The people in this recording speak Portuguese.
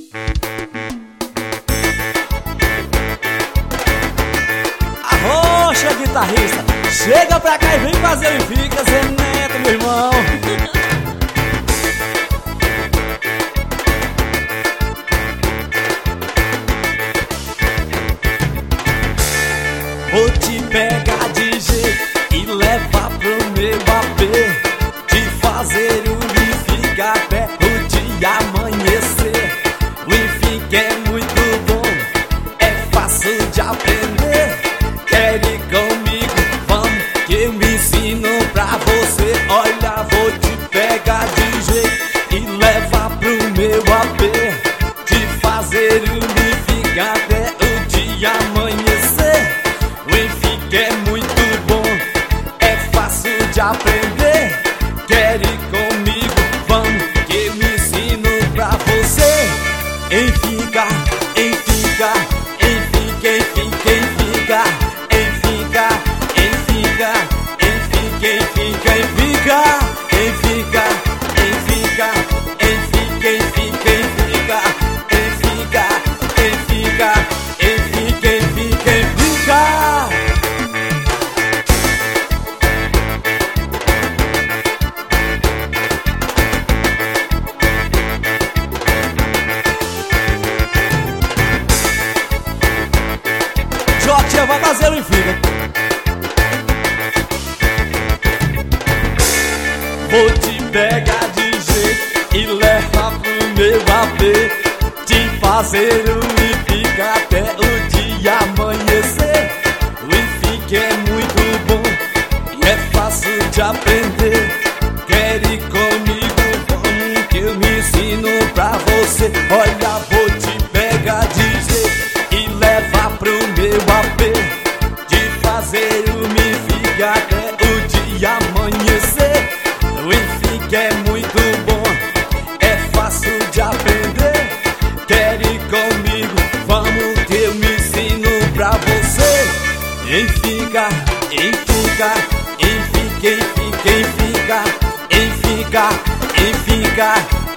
Arrocha, guitarrista, chega pra cá e vem fazer o Fica Zé Neto, meu irmão. Vou te pegar de jeito e levar pro meu AP, te fazer o Fica até o dia amanhecer. O Fica é muito bom, é fácil de aprender. Quer ir comigo? Vamos que eu me ensino pra você. Olha, vou te pegar de jeito e levar pro meu AP, te fazer o Fica até o dia amanhecer. O Fica é muito bom, é fácil de aprender. Quer ir comigo? Vamos que eu me ensino pra você. Em Fica, em Fica, em Fica, em Fica, em Fica, em Fica, em Fica, em Fica, em Fica, em Fica, em Fica, em Fica, em Fica, em Fica, em Fica, em Fica, em Fica, em Fica, em Fica, em Fica. Jotinha vai fazer o Fica. Vou te pegar de jeito e levar pro meu AP, te fazer o Fica até o dia amanhecer. O Fica é muito bom e é fácil de aprender. Quer ir comigo? Vamos que eu me ensino pra você. Olha, vou te pegar de jeito e levar pro meu AP, de fazer o Fica até o dia amanhecer. O Fica é muito bom, é fácil de aprender. Quer ir comigo? Vamos que eu me ensino pra você. Em Fica, em Fica, em Fica, em Fica, em Fica, em Fica, em Fica,